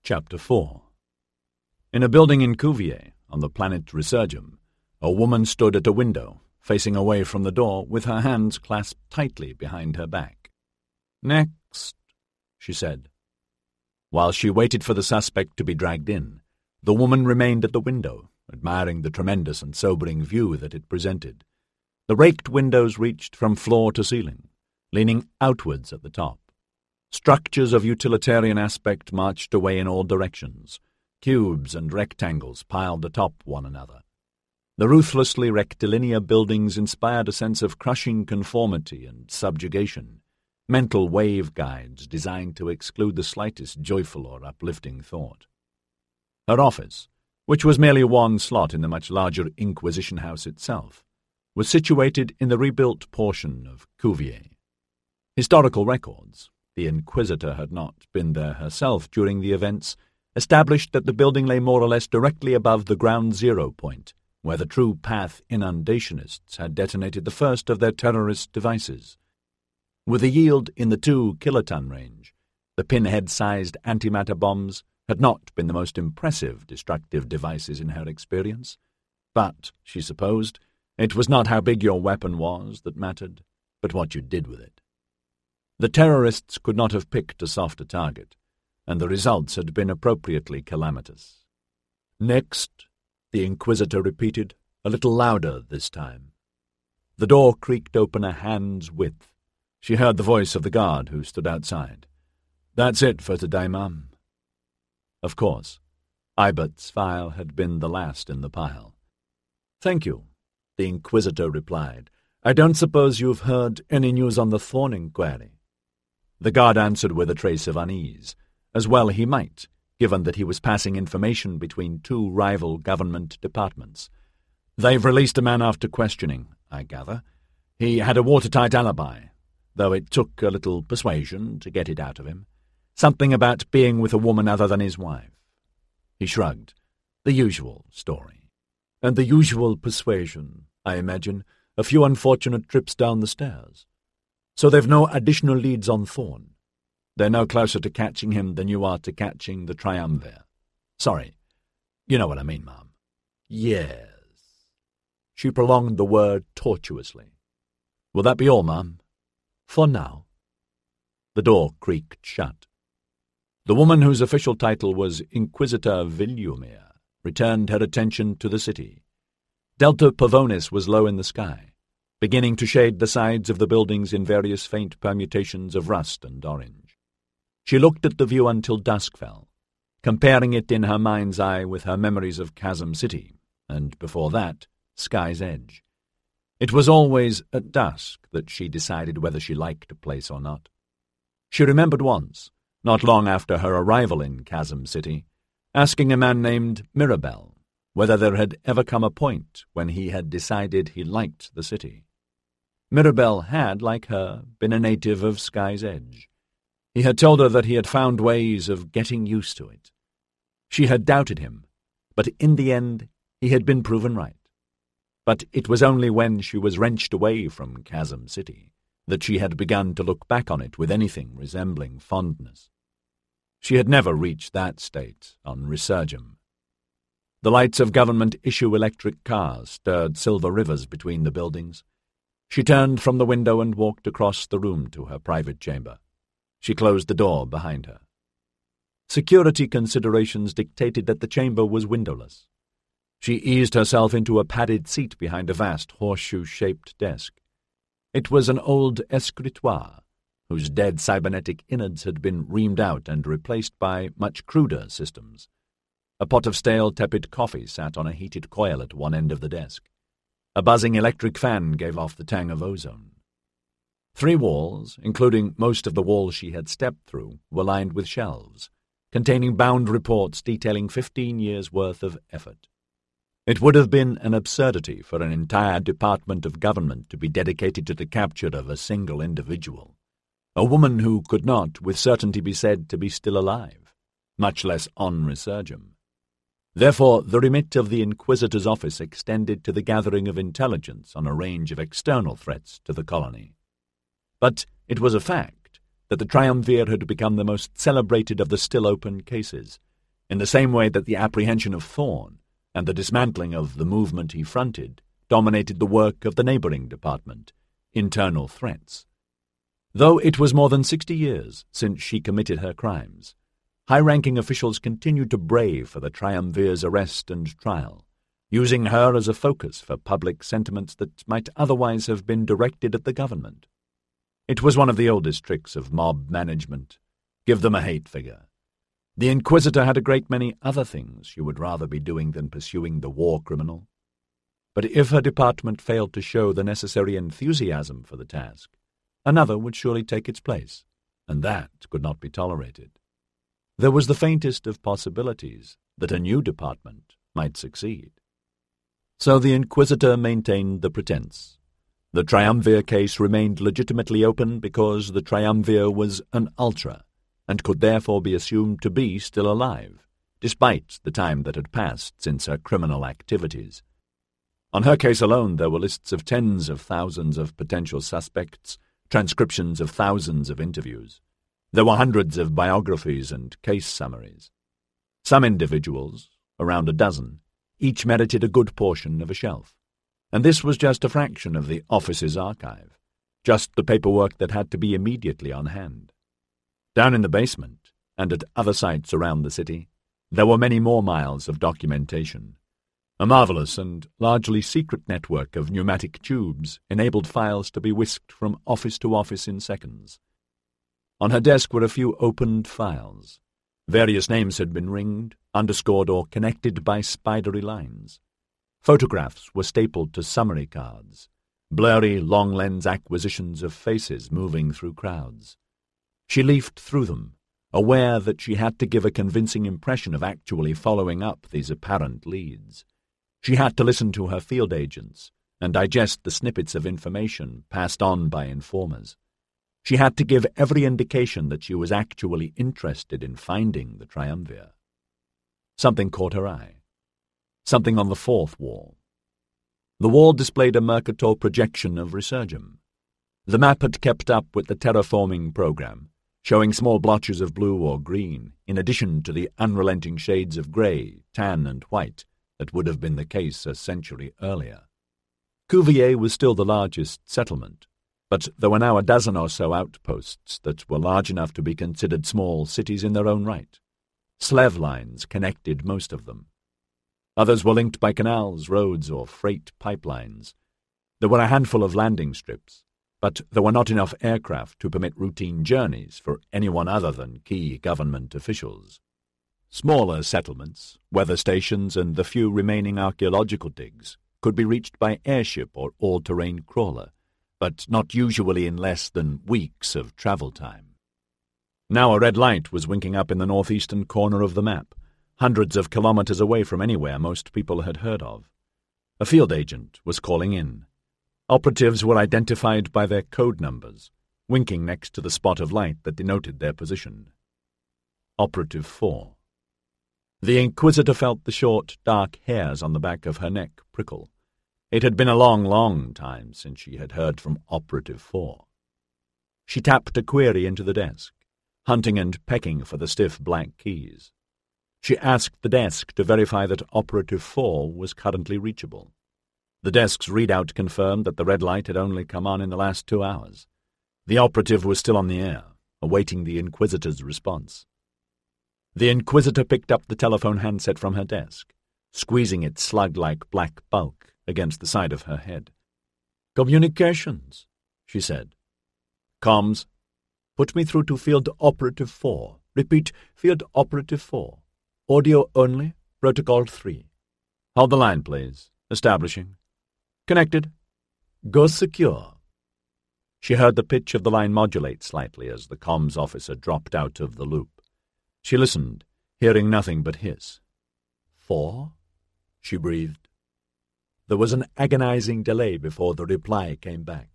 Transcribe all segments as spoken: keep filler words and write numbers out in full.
Chapter four. In a building in Cuvier, on the planet Resurgam, a woman stood at a window, facing away from the door, with her hands clasped tightly behind her back. "Next," she said. While she waited for the suspect to be dragged in, the woman remained at the window, admiring the tremendous and sobering view that it presented. The raked windows reached from floor to ceiling, leaning outwards at the top. Structures of utilitarian aspect marched away in all directions, cubes and rectangles piled atop one another. The ruthlessly rectilinear buildings inspired a sense of crushing conformity and subjugation, mental waveguides designed to exclude the slightest joyful or uplifting thought. Her office, which was merely one slot in the much larger Inquisition House itself, was situated in the rebuilt portion of Cuvier. Historical records, the Inquisitor had not been there herself during the events, established that the building lay more or less directly above the ground zero point, where the True Path inundationists had detonated the first of their terrorist devices. With a yield in the two kiloton range, the pinhead-sized antimatter bombs had not been the most impressive destructive devices in her experience. But, she supposed, it was not how big your weapon was that mattered, but what you did with it. The terrorists could not have picked a softer target, and the results had been appropriately calamitous. "Next," the Inquisitor repeated, a little louder this time. The door creaked open a hand's width. She heard the voice of the guard who stood outside. "That's it for today, ma'am." Of course, Ibert's file had been the last in the pile. "Thank you," the Inquisitor replied. "I don't suppose you've heard any news on the Thorn inquiry?" The guard answered with a trace of unease, as well he might, given that he was passing information between two rival government departments. "They've released a man after questioning, I gather. He had a watertight alibi, though it took a little persuasion to get it out of him. Something about being with a woman other than his wife." He shrugged. "The usual story." "And the usual persuasion, I imagine. A few unfortunate trips down the stairs. So they've no additional leads on Thorn. They're no closer to catching him than you are to catching the Triumvir. Sorry. You know what I mean, ma'am." "Yes." She prolonged the word tortuously. "Will that be all, ma'am?" "For now." The door creaked shut. The woman whose official title was Inquisitor Villumir returned her attention to the city. Delta Pavonis was low in the sky, beginning to shade the sides of the buildings in various faint permutations of rust and orange. She looked at the view until dusk fell, comparing it in her mind's eye with her memories of Chasm City, and before that, Sky's Edge. It was always at dusk that she decided whether she liked a place or not. She remembered once, not long after her arrival in Chasm City, asking a man named Mirabel whether there had ever come a point when he had decided he liked the city. Mirabel had, like her, been a native of Sky's Edge. He had told her that he had found ways of getting used to it. She had doubted him, but in the end he had been proven right. But it was only when she was wrenched away from Chasm City that she had begun to look back on it with anything resembling fondness. She had never reached that state on Resurgam. The lights of government-issue electric cars stirred silver rivers between the buildings. She turned from the window and walked across the room to her private chamber. She closed the door behind her. Security considerations dictated that the chamber was windowless. She eased herself into a padded seat behind a vast horseshoe-shaped desk. It was an old escritoire, whose dead cybernetic innards had been reamed out and replaced by much cruder systems. A pot of stale, tepid coffee sat on a heated coil at one end of the desk. A buzzing electric fan gave off the tang of ozone. Three walls, including most of the walls she had stepped through, were lined with shelves, containing bound reports detailing fifteen years' worth of effort. It would have been an absurdity for an entire department of government to be dedicated to the capture of a single individual, a woman who could not with certainty be said to be still alive, much less on Resurgam. Therefore, the remit of the Inquisitor's office extended to the gathering of intelligence on a range of external threats to the colony. But it was a fact that the Triumvir had become the most celebrated of the still-open cases, in the same way that the apprehension of Thorne and the dismantling of the movement he fronted dominated the work of the neighbouring department, Internal Threats. Though it was more than sixty years since she committed her crimes, high-ranking officials continued to brave for the triumvir's arrest and trial, using her as a focus for public sentiments that might otherwise have been directed at the government. It was one of the oldest tricks of mob management. Give them a hate figure. The Inquisitor had a great many other things she would rather be doing than pursuing the war criminal. But if her department failed to show the necessary enthusiasm for the task, another would surely take its place, and that could not be tolerated. There was the faintest of possibilities that a new department might succeed. So the Inquisitor maintained the pretense. The Triumvir case remained legitimately open because the Triumvir was an ultra, and could therefore be assumed to be still alive, despite the time that had passed since her criminal activities. On her case alone there were lists of tens of thousands of potential suspects, transcriptions of thousands of interviews. There were hundreds of biographies and case summaries. Some individuals, around a dozen, each merited a good portion of a shelf. And this was just a fraction of the office's archive, just the paperwork that had to be immediately on hand. Down in the basement, and at other sites around the city, there were many more miles of documentation. A marvelous and largely secret network of pneumatic tubes enabled files to be whisked from office to office in seconds. On her desk were a few opened files. Various names had been ringed, underscored, or connected by spidery lines. Photographs were stapled to summary cards, blurry, long-lens acquisitions of faces moving through crowds. She leafed through them, aware that she had to give a convincing impression of actually following up these apparent leads. She had to listen to her field agents and digest the snippets of information passed on by informers. She had to give every indication that she was actually interested in finding the Triumvir. Something caught her eye. Something on the fourth wall. The wall displayed a Mercator projection of Resurgam. The map had kept up with the terraforming program, showing small blotches of blue or green, in addition to the unrelenting shades of grey, tan, and white that would have been the case a century earlier. Cuvier was still the largest settlement, but there were now a dozen or so outposts that were large enough to be considered small cities in their own right. Slev lines connected most of them. Others were linked by canals, roads, or freight pipelines. There were a handful of landing strips, but there were not enough aircraft to permit routine journeys for anyone other than key government officials. Smaller settlements, weather stations, and the few remaining archaeological digs could be reached by airship or all-terrain crawler, but not usually in less than weeks of travel time. Now a red light was winking up in the northeastern corner of the map, hundreds of kilometers away from anywhere most people had heard of. A field agent was calling in. Operatives were identified by their code numbers, winking next to the spot of light that denoted their position. Operative four. The Inquisitor felt the short, dark hairs on the back of her neck prickle. It had been a long, long time since she had heard from Operative four. She tapped a query into the desk, hunting and pecking for the stiff black keys. She asked the desk to verify that Operative four was currently reachable. The desk's readout confirmed that the red light had only come on in the last two hours. The operative was still on the air, awaiting the Inquisitor's response. The Inquisitor picked up the telephone handset from her desk, squeezing its slug-like black bulk against the side of her head. "Communications," she said. "Comms. Put me through to Field Operative four. Repeat, Field Operative four. Audio only, Protocol three. Hold the line, please. Establishing. Connected. Go secure." She heard the pitch of the line modulate slightly as the comms officer dropped out of the loop. She listened, hearing nothing but hiss. "Four?" she breathed. There was an agonizing delay before the reply came back.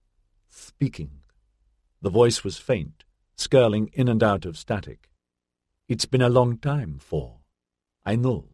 "Speaking." The voice was faint, skirling in and out of static. "It's been a long time, Four. I know."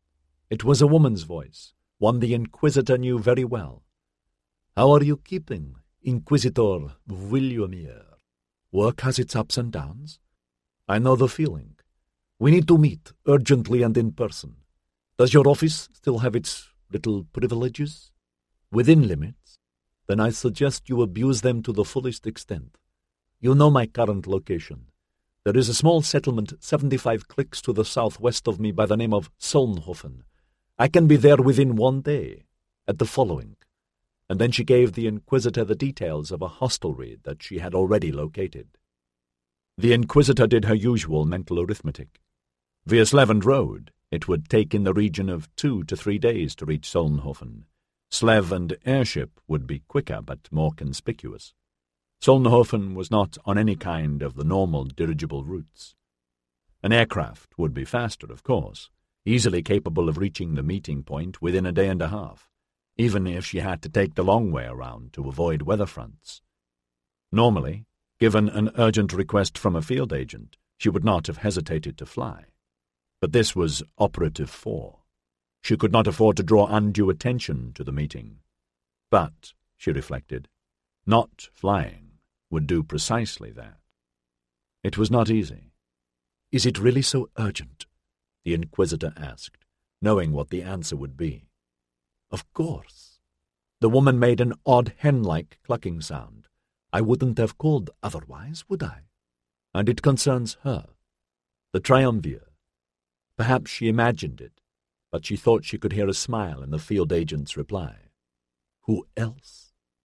It was a woman's voice, one the Inquisitor knew very well. "How are you keeping, Inquisitor Villiomir? Work has its ups and downs. I know the feeling. We need to meet, urgently and in person. Does your office still have its little privileges? Within limits? Then I suggest you abuse them to the fullest extent. You know my current location. There is a small settlement seventy-five clicks to the southwest of me by the name of Solnhofen. I can be there within one day, at the following. And then she gave the Inquisitor the details of a hostelry that she had already located. The Inquisitor did her usual mental arithmetic. Via Slevand Road, it would take in the region of two to three days to reach Solnhofen. Slevand airship would be quicker but more conspicuous. Solnhofen was not on any kind of the normal dirigible routes. An aircraft would be faster, of course, easily capable of reaching the meeting point within a day and a half, even if she had to take the long way around to avoid weather fronts. Normally, given an urgent request from a field agent, she would not have hesitated to fly. But this was Operative Four. She could not afford to draw undue attention to the meeting. But, she reflected, not flying would do precisely that. It was not easy. Is it really so urgent? The Inquisitor asked, knowing what the answer would be. Of course. The woman made an odd hen-like clucking sound. I wouldn't have called otherwise, would I? And it concerns her. The triumvir. Perhaps she imagined it, but she thought she could hear a smile in the field agent's reply. Who else?